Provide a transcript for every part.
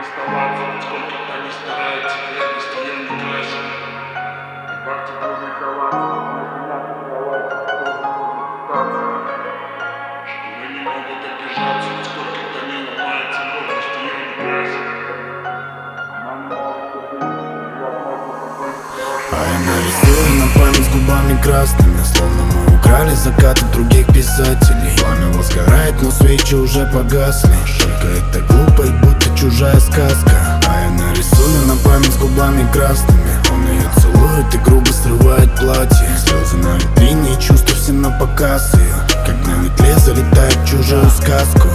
оставаться, сколько они стараются, верность ее не красит. Бабки должны кроваться, мы не могут обижаться, сколько они ломаются, гордость ее не красит. А я нарисую на память губами красными, словно мы украли закаты других писателей. Пламя возгорает, но свечи уже погасли. Только это глупо и будто чужая сказка. А я нарисую на память губами красными. Он ее целует и грубо срывает платье. Слезы на витрине и чувства все на показ ее. Как на метле залетает в чужую сказку.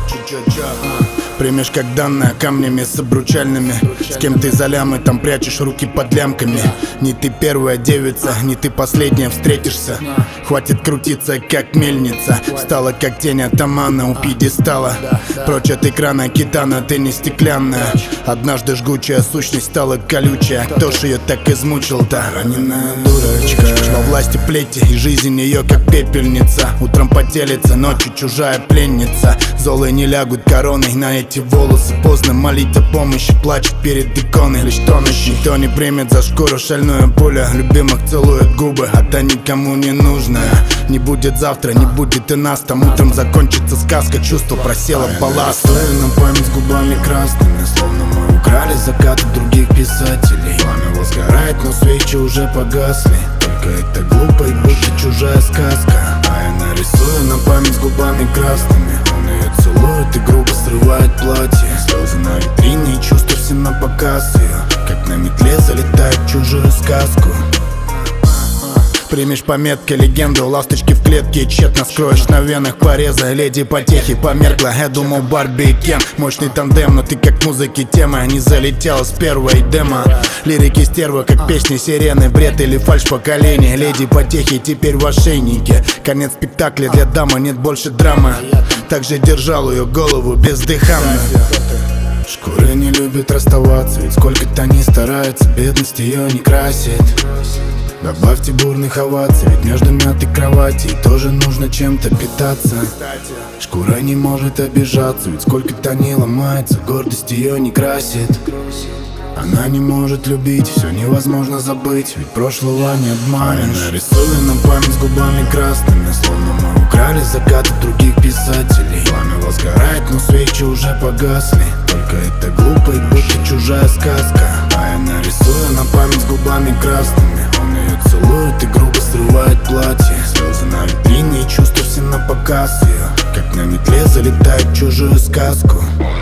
Примешь как данное камнями с обручальными. С кем ты за лямы, там прячешь руки под лямками. Не ты первая девица, не ты последняя встретишься. Хватит крутиться, как мельница. Стала как тень атамана у пьедестала. Прочь от экрана китана, ты не стеклянная. Однажды жгучая сущность стала колючая. Кто ж ее так измучил-то? Раненая дурочка. Во власти плети, и жизнь ее как пепельница. Утром потелится, ночью чужая пленница. Золы не лягут короной на эти волосы. Поздно молить о помощи, плачет перед иконой. Лишь тонущий, никто не примет за шкуру шальную пуля. Любимых целует губы, а та никому не нужная. Не будет завтра, не будет и нас. Там утром закончится сказка, чувство просело балласт. Я рисую на память губами красными, словно мы украли закаты других писателей. Пламя возгорает, но свечи уже погасли. Только это глупо и будто чужая сказка. А я нарисую на память губами красными. Он ее целует и грубо срывает платье. Слезы на витрине и чувства все на показ ее. Как на метле залетает в чужую сказку. Примешь пометкой легенду, ласточки в клетке тщетно скроешь на венах пореза. Леди потехи померкла, я думал Барби и Кен. Мощный тандем, но ты как музыки тема. Не залетела с первой демо. Лирики стерва, как песни сирены. Бред или фальшь поколения. Леди потехи теперь в ошейнике. Конец спектакля для дамы, нет больше драмы. Также держал ее голову бездыханно. Шкуры не любят расставаться, ведь сколько-то они стараются, бедность ее не красит. Добавьте бурных оваций, ведь между мятой кровати тоже нужно чем-то питаться. Шкура не может обижаться, ведь сколько-то они ломаются, гордость ее не красит. Она не может любить, все невозможно забыть, ведь прошлого не обманешь. Я нарисую на память губами красными, словно мы украли закаты других писателей. Пламя возгорает, но свечи уже погасли. Только это глупо и будто чужая сказка. А я нарисую на память губами красными. Он ее целует и грубо срывает платье. Слезы на витрине и чувства все на показ ее. Как на метле залетает в чужую сказку.